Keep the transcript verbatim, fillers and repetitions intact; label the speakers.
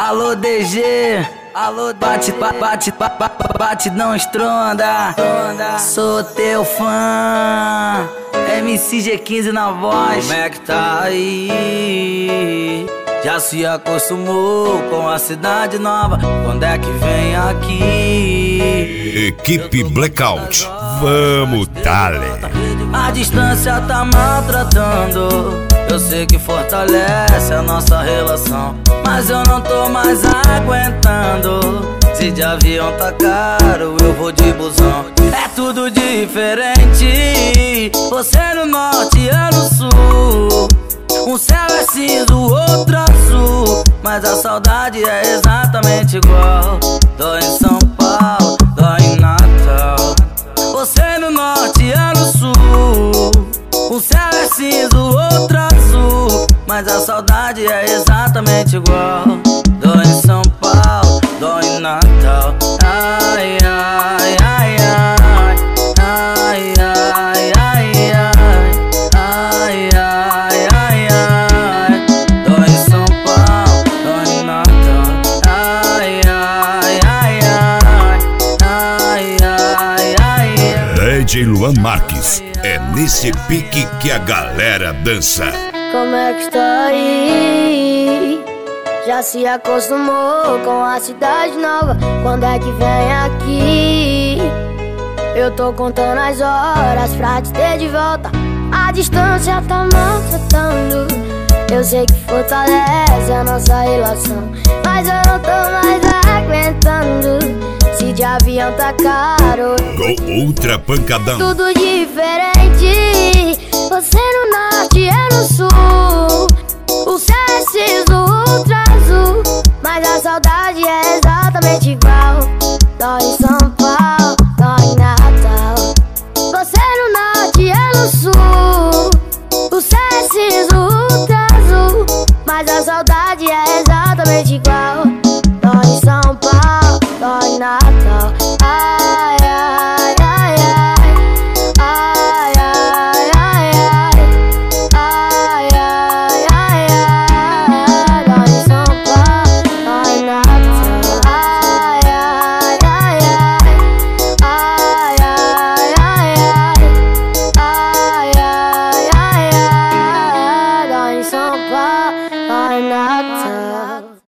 Speaker 1: Alô D G, alô bate, bate, bate, bate, bate, não estronda. Sou teu fã, M C G quinze na voz. Como é que tá aí? Já se acostumou com a cidade nova? Quando é que vem aqui?
Speaker 2: Equipe Blackout, vamos, Dale.
Speaker 1: A distância tá maltratando. Eu sei que fortalece a nossa relação, mas eu não tô mais aguentando. Se de avião tá caro, eu vou de busão. É tudo diferente. Você no norte e eu no sul. Um céu é cinza, o outro azul, mas a saudade é exatamente igual. Dói em São Paulo, dói em Natal. Você no norte e eu no sul. Um céu é cinza, o outro azul, mas a saudade é exatamente igual. Dói em São Paulo, dói em Natal. Ai, ai, ai, ai. Ai, ai, ai, ai. Ai, ai, ai, ai. Dói em São Paulo, dói em Natal. Ai, ai, ai, ai. Ai, ai, ai, ai.
Speaker 2: D J Luan Marques, é nesse pique que a galera dança.
Speaker 3: Como é que está aí? Já se acostumou com a cidade nova? Quando é que vem aqui? Eu tô contando as horas pra te ter de volta. A distância tá maltratando. Eu sei que fortalece a nossa relação, mas eu não tô mais aguentando. Se de avião tá caro,
Speaker 2: Go Ultra Pancadão.
Speaker 3: tudo diferente. Você no norte e eu no sul. O céu é cinza, o outro azul, mas a saudade é exatamente igual. Dói em São Paulo, dói em Natal. Você no norte e eu no sul. O céu é cinza, o outro azul, mas a saudade é exatamente igual.